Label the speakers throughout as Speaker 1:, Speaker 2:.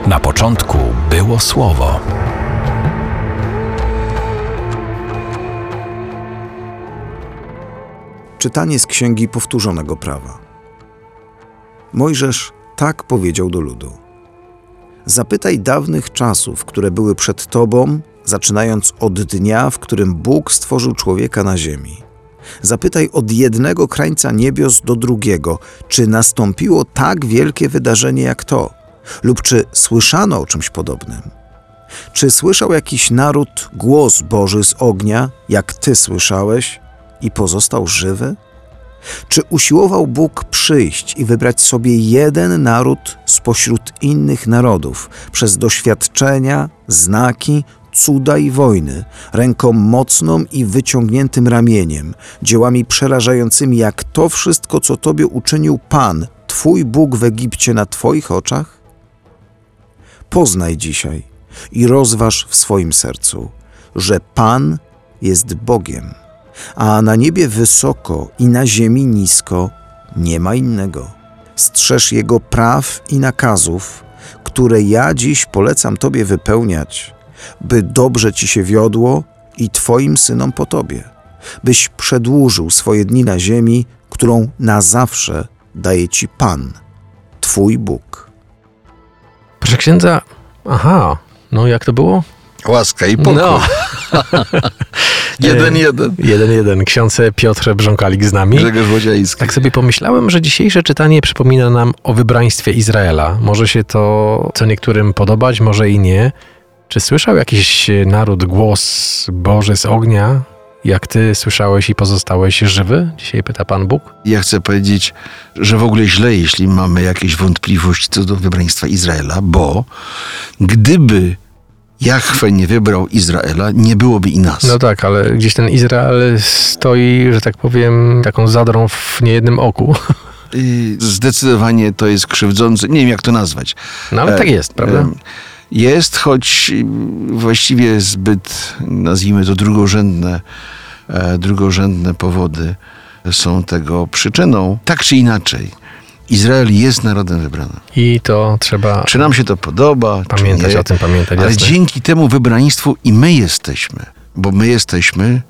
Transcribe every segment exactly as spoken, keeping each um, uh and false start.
Speaker 1: Na początku było Słowo.
Speaker 2: Czytanie z Księgi Powtórzonego Prawa. Mojżesz tak powiedział do ludu: zapytaj dawnych czasów, które były przed tobą, zaczynając od dnia, w którym Bóg stworzył człowieka na ziemi. Zapytaj od jednego krańca niebios do drugiego, czy nastąpiło tak wielkie wydarzenie jak to, lub czy słyszano o czymś podobnym. Czy słyszał jakiś naród głos Boży z ognia, jak ty słyszałeś, i pozostał żywy? Czy usiłował Bóg przyjść i wybrać sobie jeden naród spośród innych narodów przez doświadczenia, znaki, cuda i wojny, ręką mocną i wyciągniętym ramieniem, dziełami przerażającymi jak to wszystko, co tobie uczynił Pan, twój Bóg w Egipcie na twoich oczach? Poznaj dzisiaj i rozważ w swoim sercu, że Pan jest Bogiem, a na niebie wysoko i na ziemi nisko nie ma innego. Strzeż Jego praw i nakazów, które ja dziś polecam tobie wypełniać, by dobrze ci się wiodło i twoim synom po tobie, byś przedłużył swoje dni na ziemi, którą na zawsze daje ci Pan, twój Bóg.
Speaker 3: Proszę księdza, aha, no jak to było?
Speaker 4: Łaska i pokój. No. jeden jeden.
Speaker 3: Jeden jeden. Ksiądz Piotr Brząkalik z nami.
Speaker 4: Grzegorz Łodziański.
Speaker 3: Tak sobie pomyślałem, że dzisiejsze czytanie przypomina nam o wybraństwie Izraela. Może się to co niektórym podobać, może i nie. Czy słyszał jakiś naród głos Boży z ognia, jak ty słyszałeś i pozostałeś żywy? Dzisiaj pyta Pan Bóg.
Speaker 4: Ja chcę powiedzieć, że w ogóle źle, jeśli mamy jakieś wątpliwości co do wybraństwa Izraela, bo gdyby Jahwe nie wybrał Izraela, nie byłoby i nas.
Speaker 3: No tak, ale gdzieś ten Izrael stoi, że tak powiem, taką zadrą w niejednym oku.
Speaker 4: I zdecydowanie to jest krzywdzące. Nie wiem, jak to nazwać.
Speaker 3: No ale e, tak jest, prawda? E,
Speaker 4: jest, choć właściwie zbyt, nazwijmy to, drugorzędne, e, drugorzędne powody są tego przyczyną. Tak czy inaczej, Izrael jest narodem wybranym.
Speaker 3: I to trzeba...
Speaker 4: Czy nam się to podoba?
Speaker 3: Pamiętać o tym, pamiętać.
Speaker 4: Ale
Speaker 3: jasne.
Speaker 4: dzięki temu wybraństwu i my jesteśmy. Bo my jesteśmy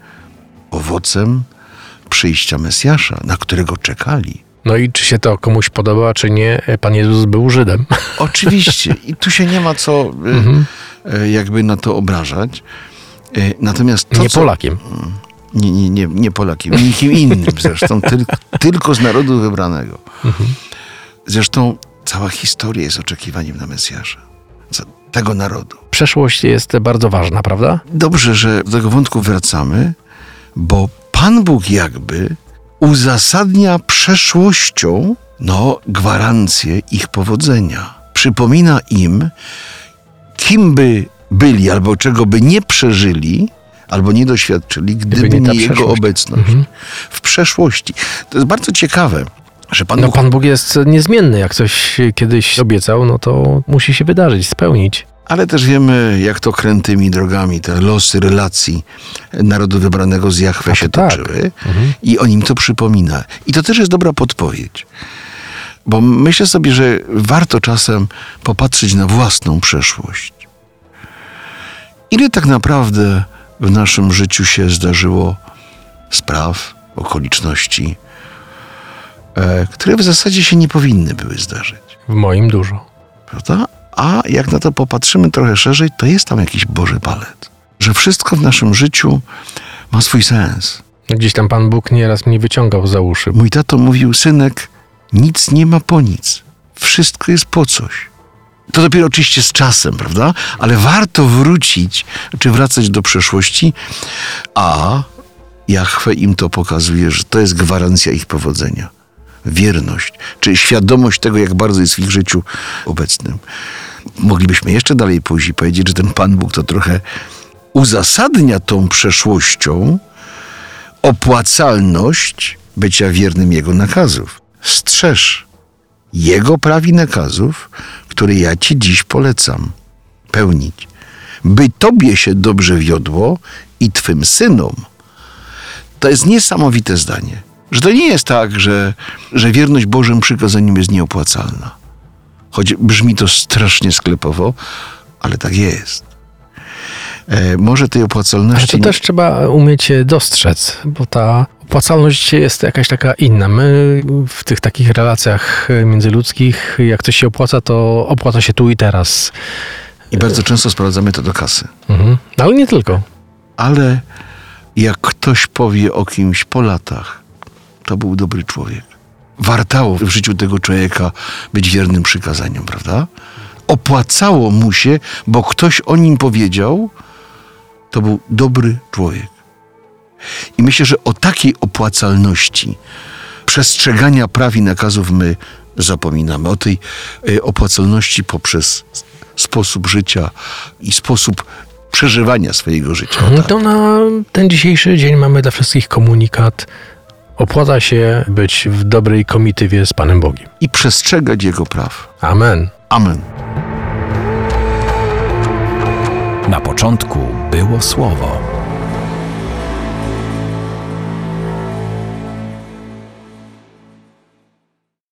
Speaker 4: owocem przyjścia Mesjasza, na którego czekali.
Speaker 3: No i czy się to komuś podoba, czy nie, Pan Jezus był Żydem.
Speaker 4: Oczywiście. I tu się nie ma co mhm. jakby na to obrażać. Natomiast to,
Speaker 3: nie
Speaker 4: co...
Speaker 3: Polakiem.
Speaker 4: Nie, nie, nie, nie Polakiem, nikim innym zresztą, tyl, tylko z narodu wybranego. Mhm. Zresztą cała historia jest oczekiwaniem na Mesjasza, tego narodu.
Speaker 3: Przeszłość jest bardzo ważna, prawda?
Speaker 4: Dobrze, że do tego wątku wracamy, bo Pan Bóg jakby uzasadnia przeszłością no, gwarancję ich powodzenia. Przypomina im, kim by byli albo czego by nie przeżyli, albo nie doświadczyli, gdyby, gdyby nie, nie Jego obecność mhm. w przeszłości. To jest bardzo ciekawe, że Pan
Speaker 3: no,
Speaker 4: Bóg...
Speaker 3: Pan Bóg jest niezmienny. Jak coś kiedyś obiecał, no to musi się wydarzyć, spełnić.
Speaker 4: Ale też wiemy, jak to krętymi drogami te losy relacji narodu wybranego z Jahwe się
Speaker 3: tak.
Speaker 4: toczyły
Speaker 3: Mhm.
Speaker 4: i on im to przypomina. I to też jest dobra podpowiedź. Bo myślę sobie, że warto czasem popatrzeć na własną przeszłość. Ile tak naprawdę w naszym życiu się zdarzyło spraw, okoliczności, e, które w zasadzie się nie powinny były zdarzyć.
Speaker 3: W moim dużo.
Speaker 4: Prawda? A jak na to popatrzymy trochę szerzej, to jest tam jakiś Boży palet. Że wszystko w naszym życiu ma swój sens.
Speaker 3: Gdzieś tam Pan Bóg nieraz mnie wyciągał za uszy.
Speaker 4: Mój tato mówił, synek, nic nie ma po nic. Wszystko jest po coś. To dopiero oczywiście z czasem, prawda? Ale warto wrócić, czy wracać do przeszłości, a Jahwe im to pokazuje, że to jest gwarancja ich powodzenia. Wierność, czy świadomość tego, jak bardzo jest w ich życiu obecnym. Moglibyśmy jeszcze dalej pójść i powiedzieć, że ten Pan Bóg to trochę uzasadnia tą przeszłością opłacalność bycia wiernym Jego nakazów. Strzeż Jego praw i nakazów, które ja ci dziś polecam pełnić, by tobie się dobrze wiodło i twym synom. To jest niesamowite zdanie, że to nie jest tak, że, że wierność Bożym przykazaniom jest nieopłacalna. Choć brzmi to strasznie sklepowo, ale tak jest. E, może tej
Speaker 3: Ale
Speaker 4: opłacalności...
Speaker 3: to też trzeba umieć dostrzec, bo ta opłacalność jest jakaś taka inna. My w tych takich relacjach międzyludzkich, jak coś się opłaca, to opłaca się tu i teraz.
Speaker 4: I bardzo często sprowadzamy to do kasy.
Speaker 3: Mhm. Ale nie tylko.
Speaker 4: Ale jak ktoś powie o kimś po latach, to był dobry człowiek. Wartało w życiu tego człowieka być wiernym przykazaniom, prawda? Opłacało mu się, bo ktoś o nim powiedział, to był dobry człowiek. I myślę, że o takiej opłacalności przestrzegania praw i nakazów my zapominamy. O tej y, opłacalności poprzez sposób życia i sposób przeżywania swojego życia. O,
Speaker 3: No
Speaker 4: tak.
Speaker 3: to na ten dzisiejszy dzień mamy dla wszystkich komunikat. Opłaca się być w dobrej komitywie z Panem Bogiem.
Speaker 4: I przestrzegać Jego praw.
Speaker 3: Amen.
Speaker 4: Amen.
Speaker 1: Na początku było Słowo.